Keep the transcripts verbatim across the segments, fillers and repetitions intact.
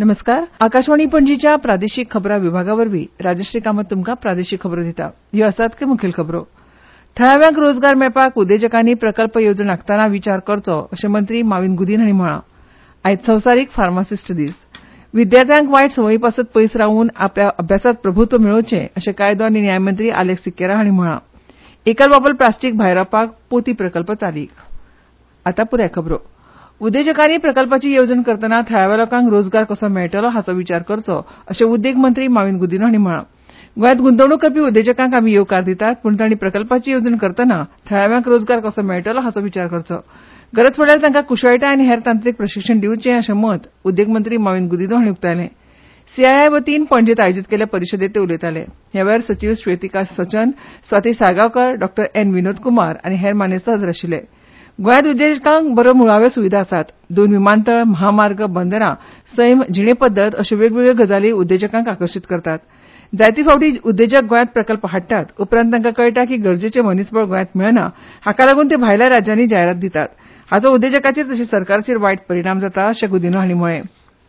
नमस्कार. आकाशवाणी पणजीच्या प्रादेशीक खबरां विभागावरवीं राजश्री कामत तुमकां प्रादेशीक खबरो दिता. ह्यो आसात ते मुखेल खबरो. थळाव्यांक रोजगार मेळपाक उद्देजकांनी प्रकल्प येवजण आंखतना विचार करचो अशें मंत्री मॉवीन गुदिन हांणी म्हळां. आयज संवसारीक फार्मासिस्ट दीस. विद्यार्थ्यांक वायट संवयी पासत पयस रावन आपल्या अभ्यासात प्रभुत्व मेळोवचें अशें कायदो आनी न्याय मंत्री आलेक्स सिक्वेरा हांणी म्हळां. एकल बापल प्लास्टीक भायर वचपाक पोती प्रकल्प चालीक. आतां पुराय खबरो. उद्देजकांनी प्रकल्पाची येवजण करतना थळाव्या लोकांक रोजगार कसो मेळटलो हाचो विचार करचो अशें उद्देग मंत्री मॉवीन गुदिन हांणी म्हळां. गोंयांत गुंतवणूक करपी उद्देजकांक आमी येवकार दितात, पूण तांणी प्रकल्पाची येवजण करतना थळाव्यांक रोजगार कसो मेळटलो हाचो विचार करचो. गरज पडल्यार तांकां कुशळटाय आनी हेर तांत्रीक प्रशिक्षण दिवचें अशें मत उद्देग मंत्री मॉवीन गुदिन हांणी उक्तायलें. सीआयआय वतीन पणजेंत आयोजीत केल्ले परिशदेंत ते उलयताले. ह्या वेळार सचीव श्वेतिका सचन, स्वाती साळगांवकार, डॉ एन विनोद कुमार आनी हेर मानेस्त हाजीर आशिल्ले. गोंयांत उद्देजकांक बऱ्यो मुळाव्यो सुविधा आसात. दोन विमानतळ, महामार्ग, बंदरां, सैम, जिणे पद्दत अश्यो वेगवेगळ्यो गजाली उद्देजकांक आकर्शीत करतात. जायते फावटी उद्देजक गोंयांत प्रकल्प हाडटात, उपरांत तांकां कळटा की गरजेचें मनीसबळ गोंयांत मेळना, हाका लागून ते भायल्या राज्यांनी जायरात दितात. हाचो उद्देजकाचेर तशेंच सरकाराचेर वायट परिणाम जाता अशें गुदिनो हांणी म्हळें.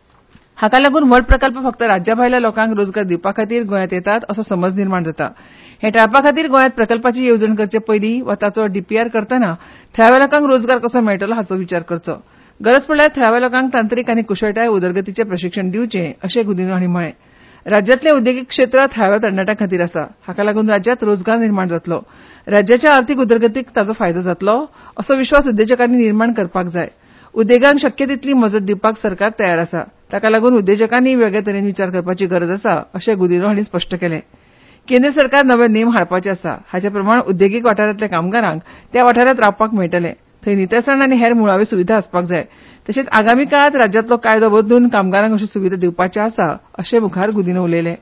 हाका लागून व्हड प्रकल्प फक्त राज्या भायल्या लोकांक रोजगार दिवपा खातीर गोंयांत येतात असो समज निर्माण जाता. हें टाळपा खातीर गोंयांत प्रकल्पाची येवजण करचे पयलीं वा ताचो डीपीआर करतना थळाव्या लोकांक रोजगार कसो मेळटलो हाचो विचार करचो. गरज पडल्यार थळाव्या लोकांक तांत्रीक आनी कुशळटाय उदरगतीचें प्रशिक्षण दिवचें अशें गुदिनो हांणी म्हळें. राज्यांतलें उद्देगीक क्षेत्र थळाव्या तरणाट्यां खातीर आसा. हाका लागून राज्यांत रोजगार निर्माण जातलो. राज्याच्या अर्थीक उदरगतीक ताचो फायदो जातलो असो विश्वास उद्देजकांनी निर्माण करपाक जाय. उद्देगांक शक्य तितली मजत दिवपाक सरकार तयार आसा. ताका लागून उद्देजकांनी वेगळे तरेन विचार करपाची गरज आसा अशें गुदिनो हांणी स्पश्ट केलें. केंद्र सरकार नवे नेम हाडपाचे आसा. हाचे प्रमाण उद्देगीक वाठारांतल्या कामगारांक त्या वाठारांत रावपाक मेळटलें. थंय नितळसाण आनी हेर मुळाव्यो सुविधा आसपाक जाय. तशेंच आगामी काळांत राज्यांतलो कायदो बदलून कामगारांक अश्यो सुविधा दिवपाच्यो आसा अशें मुखार गुदिनो उलयले.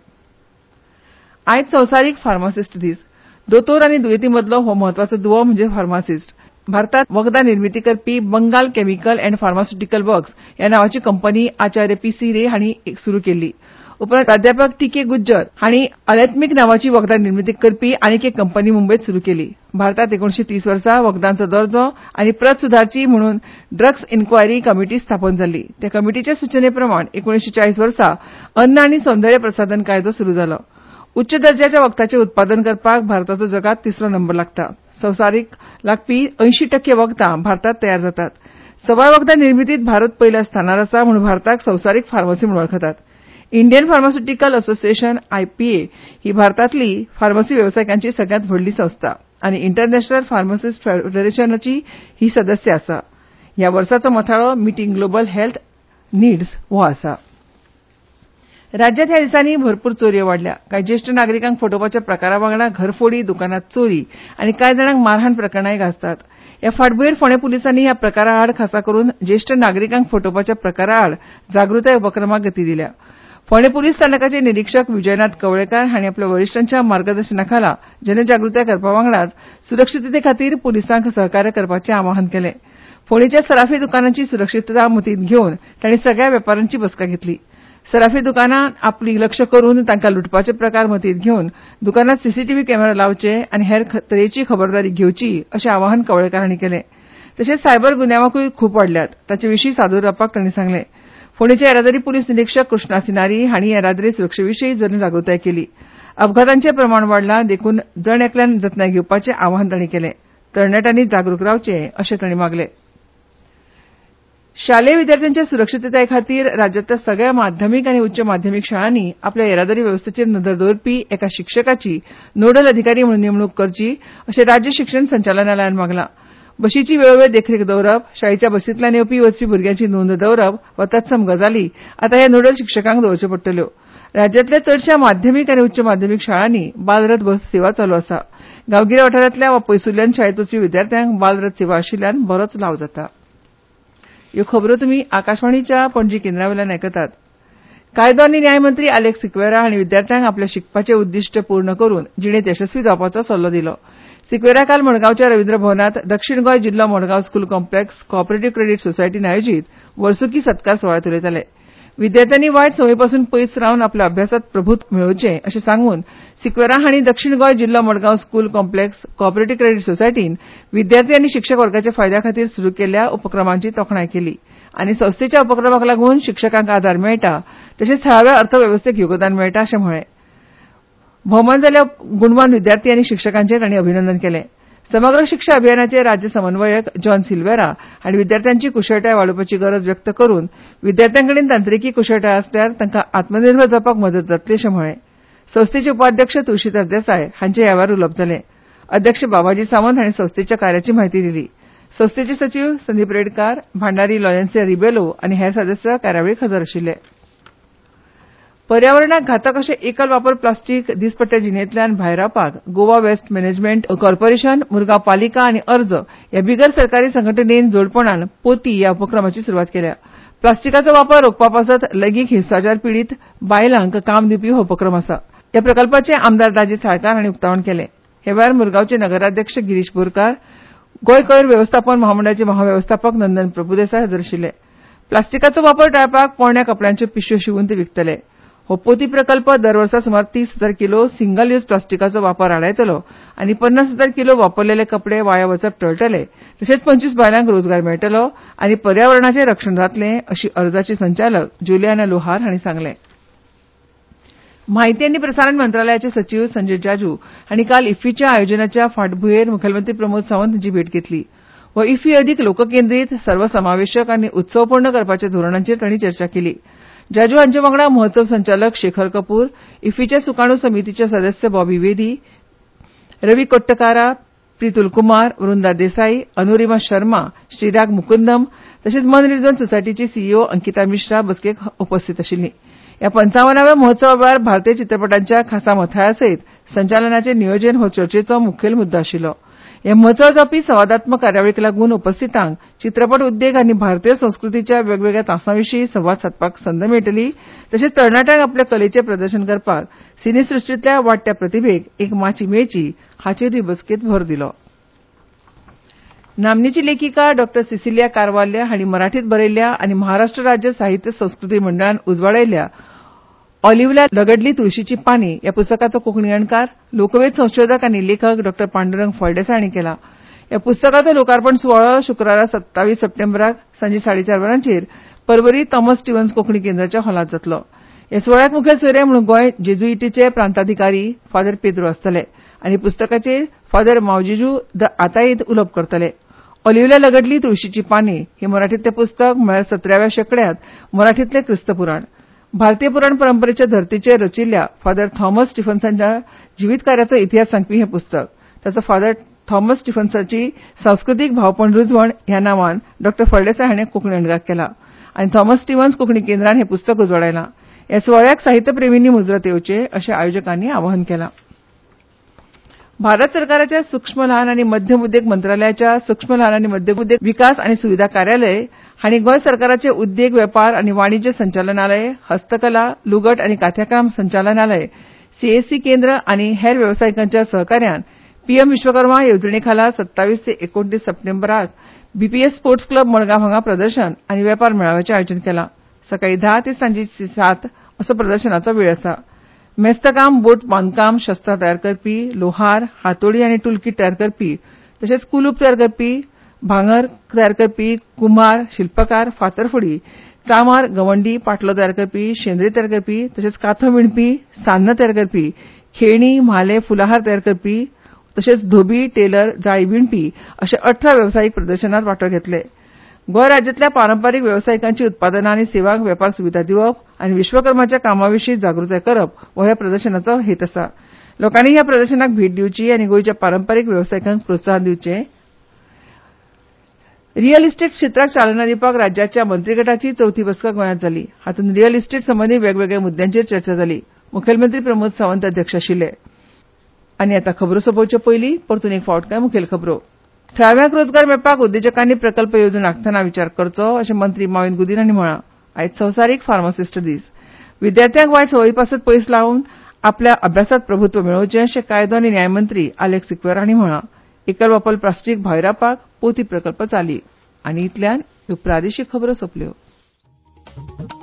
आयज संवसारीक फार्मासिस्ट दीस. दोतोर आनी दुयेंती मदलो हो म्हत्वाचो दुवो म्हणजे फार्मासिस्ट. भारतांत वखदां निर्मिती करपी Bengal chemical and pharmaceutical works ह्या नांवाची कंपनी आचार्य पी सी रे हांणी सुरू केल्ली. उपरांत प्राध्यापक टी के गुज्जर हांणी अलेथमिक नांवाची वखदां निर्मिती करपी आनीक एक कंपनी मुंबयत सुरू केली. भारतांत एकुणशे तीस वर्सा वखदांचो दर्जो आनी प्रत सुदारची म्हणून ड्रग्स इन्क्वायरी कमिटी स्थापन जाल्ली. त्या कमिटीचे सुचने प्रमाण एकुणशे चाळीस वर्सा अन्न आनी सौंदर्य प्रसाधन कायदो सुरू जालो. उच्च दर्जाच्या वखदांचें उत्पादन करपाक भारताचो जगात तिसरो नंबर लागता. संवसारीक लागपी अंयशीं टक्के वखदां भारतांत तयार जातात. सवाय वखदां निर्मितीत भारत पयल्या स्थानार आसा म्हूण भारताक संवसारीक फार्मसी म्हूण वळखतात. Indian pharmaceutical association I P A ही भारतांतली फार्मसी वेवसायिकांची सगळ्यांत व्हडली संस्था आनी इंटरनॅशनल फार्मासिस्ट फेडरेशनाची ही सदस्य आसा. ह्या वर्साचो मथाळो मिटींग ग्लोबल हेल्थ नीड्स हो आसा. राज्यांत ह्या दिसांनी भरपूर चोरयो वाडल्या. कांय ज्येश्ठ नागरिकांक फटोवपाच्या प्रकारा वांगडा घरफोडी, दुकानांत चोरी आनी कांय जाणांक मारहाण प्रकरणांय गाजतात. ह्या फाटभुंयेर फोंडें पुलिसांनी ह्या प्रकारा आड खासा करून ज्येश्ठ नागरिकांक फटोवपाच्या प्रकारा आड जागृताय उपक्रमाक गती दिल्या. फोंडें पुलीस स्थानकाचे निरीक्षक विजयनाथ कवळेकार हांणी आपल्या वरिश्ठांच्या मार्गदर्शना खाला जनजागृताय करपा वांगडाच सुरक्षीतते खातीर पुलिसांक सहकार्य करपाचें आवाहन केलें. फोंडेच्या सराफी दुकानांची सुरक्षीतता मतींत घेवन तांणी सगळ्या वेपाऱ्यांची बसका घेतली. सराफी दुकानां आपली लक्ष करून तांकां लुटपाचे प्रकार मतींत घेवन दुकानांत सीसीटीव्ही कॅमेरा लावचे आनी हेर तरेची खबरदारी घेवची अशें आवाहन कवळेकार हांणी केलें. तशेंच सायबर गुन्यांवाकूय खूब वाडल्यात. ताचे विशीं सादूर रावपाक तांणी सांगलें. फोंडेचे येरादारी पुलीस निरीक्षक कृष्णा सिनारी हांणी येरादारी सुरक्षे विशीं जनजागृताय केली. अपघातांचें प्रमाण वाडलां देखून जण एकल्यान जतनाय घेवपाचें आवाहन तांणी केलें. तरणाट्यांनी जागरूक रावचें अशें तांणी मागलें. शालेय विद्यार्थ्यांच्या सुरक्षीतताये खातीर राज्यांतल्या सगळ्या माध्यमीक आनी उच्च माध्यमीक शाळांनी आपल्या येरादारी वेवस्थेचेर नदर दवरपी एका शिक्षकाची नोडल अधिकारी म्हणून नेमणूक करची अशें राज्य शिक्षण संचालनालयान मागलां. बशीची वेळोवेळ देखरेख दवरप, शाळेच्या बसींतल्यान येवपी वचपी भुरग्यांची नोंद दवरप वा तत्सम गजाली आतां ह्या नोडल शिक्षकांक दवरच्यो पडटल्यो. राज्यांतल्या चडशा माध्यमीक आनी उच्च माध्यमीक शाळांनी बालरथ बस सेवा चालू आसा. गांवगिऱ्या वाठारांतल्या वा पयसुल्ल्यान शाळेंत वचपी विद्यार्थ्यांक बालरथ सेवा आशिल्ल्यान बरोच लाव जाता. ह्यो खबरो तुमी आकाशवाणीच्या पणजी केंद्रावेल्यान आयकतात. कायदो आनी न्याय मंत्री आलेक्स सिक्वेरा हांणी विद्यार्थ्यांक आपल्या शिकपाचें उद्दिश्ट पूर्ण करून जिणेंत यशस्वी जावपाचो सल्लो दिलो. सिक्वेरा काल मडगांवच्या रवींद्र भवनांत दक्षिण गोंय जिल्लो Margao school complex cooperative credit सोसायटीन आयोजीत वर्सुकी सत्कार सुवाळ्यांत उलयताले. विद्यार्थ्यांनी वायट संवयीपासून पयस रावन आपल्या अभ्यासात प्रभुत्व मेळोवचें अशें सांगून सिक्वेरा हांणी दक्षिण गोंय जिल्लो Margao school complex cooperative credit सोसायटीन विद्यार्थी आनी शिक्षक वर्गाच्या फायद्या खातीर सुरू केल्ल्या उपक्रमांची तोखणाय केली आनी संस्थेच्या उपक्रमाक लागून शिक्षकांक आदार मेळटा तशेंच थळाव्या अर्थवेवस्थेक योगदान मेळटा अशें म्हळें. भोवमान जाल्ल्या गुणवान विद्यार्थी आनी शिक्षकांचें तांणी अभिनंदन केलें. समग्र शिक्षा अभियानाचे राज्य समन्वयक जॉन सिल्वेरा हांणी विद्यार्थ्यांची कुशळटाय वाडोवपाची गरज व्यक्त करून विद्यार्थ्यांकडेन तांत्रिकी कुशळटाय आसल्यार तांकां आत्मनिर्भर जावपाक मदत जातली अशें म्हळें. संस्थेचे उपाध्यक्ष तुळशीदास देसाय हांचेय ह्या वेळार उलोवप जालें. अध्यक्ष बाबाजी सावंत हांणी संस्थेच्या कार्याची म्हायती दिली. संस्थेचे सचीव संदीप रेडकार, भांडारी लॉरेन्सिया रिबेलो आनी हेर सदस्य कार्यावळीक हजर आशिल्ले. पर्यावरणाक घातक अशें एकल वापर प्लास्टीक दिसपट्ट्या जिणेंतल्यान भायर रावपाक Goa waste management corporation, Mormugao पालिका आनी अर्ज ह्या बिगर सरकारी संघटनेन जोडपणान पोती ह्या उपक्रमाची सुरवात केल्या. प्लास्टिकाचो वापर रोखपा पासत लैंगीक हिंसाचार पीडित बायलांक काम दिवपी हो उपक्रम आसा. ह्या प्रकल्पाचें आमदार दाजी साळकार हांणी उक्तावण केलें. हे वेळार मुरगांवचे नगराध्यक्ष गिरीश बोरकार, गोंय कोयर वेवस्थापन महामंडळाचे महावेवस्थापक नंदन प्रभुदेसाय हजर आशिल्ले. प्लास्टिकाचो वापर टाळपाक पोरण्या कपड्यांच्यो पिशव्यो शिंवून ते विकतले. हो पोती प्रकल्प दर वर्सा सुमार तीस हजार किलो सिंगल यूज प्लास्टिकाचो वापर आडायतलो आनी पन्नास हजार किलो वापरलेले कपडे वाया वचप टळटले तशेंच पंचवीस बायलांक रोजगार मेळटलो आनी पर्यावरणाचें रक्षण जातलें अशी अर्जाची संचालक जुलियाना लोहार हांणी सांगलें. म्हायती आनी प्रसारण मंत्रालयाचे सचीव संजय जाजू हांणी काल इफ्फीच्या आयोजनाच्या फाटभुंयेर मुखेलमंत्री प्रमोद सावंत हांची भेट घेतली. हो इफ्फी अदीक लोककेंद्रीत सर्वसमावेशक आनी उत्सवपूर्ण करपाच्या धोरणांचेर तांणी चर्चा केली. जाजू हांचे वांगडा महोत्सव संचालक शेखर कपूर, इफ्फीचे सुकाणू समितीचे सदस्य बॉबी वेदी, रवी कोट्टकारा, प्रितुल कुमार, वृंदा देसाई, अनुरिमा शर्मा, श्रीराग मुकुंदम तशेंच मनरिजन सोसायटीची सीईओ अंकिता मिश्रा बसकेक उपस्थित आशिल्लीं. ह्या पंचावन्नाव्या महोत्सवा वेळार भारतीय चित्रपटांच्या खासा मथाळ्या सयत संचालनाचें नियोजन हो चर्चेचो मुखेल मुद्दो आशिल्लो. ह्या महोत्सवात जावपी संवादात्मक कार्यावळीक लागून उपस्थितांक चित्रपट उद्देग आनी भारतीय संस्कृतीच्या वेगवेगळ्या तासांविशीं संवाद सादपाक संद मेळटली तशेंच तरणाट्यांक आपल्या कलेचें प्रदर्शन करपाक सिनेसृश्टींतल्या वाडट्या प्रतिभेक एक माची मेळची हाचेर हे बसकेंत भर दिलो. नामनेची लेखिका डॉ सिसिलिया कारवाल्ल्या हांणी मराठींत बरयल्ल्या आनी महाराष्ट्र राज्य साहित्य संस्कृती मंडळान उजवाडायल्ल्या ऑलिव्हला लगडली तुळशीची पानी ह्या पुस्तकाचो कोंकणी अणकार लोकवेद संशोधक आनी लेखक डॉ पांडुरंग फळदेसाय हांणी केला. ह्या पुस्तकाचो लोकार्पण सुवाळो शुक्रारा सत्तावीस सप्टेंबराक सांजे साडेचार वरांचेर पर्वरी थॉमस स्टिव्हन्स कोंकणी केंद्राच्या हॉलांत जातलो. ह्या सुवाळ्याक मुखेल सोयरे म्हणून गोंय जेजुईटीचे प्रांताधिकारी फादर पेद्रो आसतले आनी पुस्तकाचेर फादर मावजिजू द आताईद उलोवप करतले. ऑलिव्हला लगडली तुळशीची पानी हे मराठींतलें पुस्तक म्हळ्यार सतराव्या शेंकड्यांत मराठींतलें क्रिस्त पुराण. भारतीय पुराण परंपरेच्या धर्तीचेर रचिल्ल्या फादर थॉमस स्टिफन्सनाच्या जिवीत कार्याचो इतिहास सांगपी हें पुस्तक. ताचो फादर थॉमस स्टिफन्सनाची सांस्कृतीक भावपण रुजवण ह्या नांवान डॉ फळदेसाय हाणें कोंकणी अणकार केला आनी थॉमस स्टिव्हन्स कोंकणी केंद्रान हें पुस्तक उजवाडायलां. ह्या सुवाळ्याक साहित्य प्रेमींनी मुजरत येवचें अशें आयोजकांनी आवाहन केलां. भारत सरकाराच्या सूक्ष्म ल्हान आनी मध्यम उद्देग मंत्रालयाच्या सूक्ष्म ल्हान आनी मध्यम उद्देग विकास आनी सुविधा कार्यालय हांणी गोंय सरकाराचे उद्देग वेपार आनी वाणिज्य संचालनालय, हस्तकला, लुगट आनी काथ्याकाम संचालनालय, सीएससी केंद्र आनी हेर वेवसायिकांच्या सहकार्यान पीएम विश्वकर्मा येवजणे खाला सत्तावीस ते एकोणतीस सप्टेंबराक बीपीएस स्पोर्ट्स क्लब मडगांव हांगा प्रदर्शन आनी वेपार मेळाव्याचें आयोजन केलां. सकाळीं धा ते सांजे सात असो प्रदर्शनाचो वेळ आसा. मेस्तकाम, बोट बांदकाम, शस्त्रां तयार करपी, लोहार, हातोडी आनी टूलकीट तयार करपी तशेंच कुलूप तयार करपी, भांगर तयार करपी, कुंभार, शिल्पकार, फातरफोडी, चामार, गवंडी, पाटलो तयार करपी, शेंद्रे तयार करपी तशेंच काथो विणपी, सान्नां तयार करपी, खेळणी, म्हाले, फुलाहार तयार करपी तशेंच धोबी, टेलर, जाळी विणपी अशे अठरा वेवसायीक प्रदर्शनांत वांटो घेतले. गोंय राज्यांतल्या पारंपारीक वेवसायिकांची उत्पादनां आनी सेवांक वेपार सुविधा दिवप आनी विश्वकर्माच्या कामाविशीं जागृताय करप हो ह्या प्रदर्शनाचो हेत आसा. लोकांनी ह्या प्रदर्शनाक भेट दिवची आनी गोंयच्या पारंपारीक वेवसायिकांक प्रोत्साहन दिवचें. रियल इस्टेट क्षेत्राक चालना दिवपाक राज्याच्या मंत्रीगटाची चवथी बसका गोंयांत जाली. हातूंत रियल इस्टेट संबंदी वेगवेगळ्या मुद्द्यांचेर चर्चा जाली. मुखेलमंत्री प्रमोद सावंत अध्यक्ष आशिल्ले. आनी आतां खबरो सोंपोवचे पयलीं परतून एक फावट कांय मुखेल खबरो. थळाव्यांक रोजगार मेळपाक उद्देजकांनी प्रकल्प येवजण आंखतना विचार करचो अशें मंत्री माविन गुदीन हांणी म्हळां. आयज संवसारीक फार्मासिस्ट दीस. विद्यार्थ्यांक वायट संवयी पासत पयस लावन आपल्या अभ्यासात प्रभुत्व मेळोवचें अशें कायदो आनी न्याय मंत्री आलेक्स सिक्वेरा हांणी म्हळां. एकल वापर प्लास्टीक भायर रावपाक पोती प्रकल्प चाली. आनी इतल्यान ह्यो प्रादेशीक खबरो सोंपल्यो.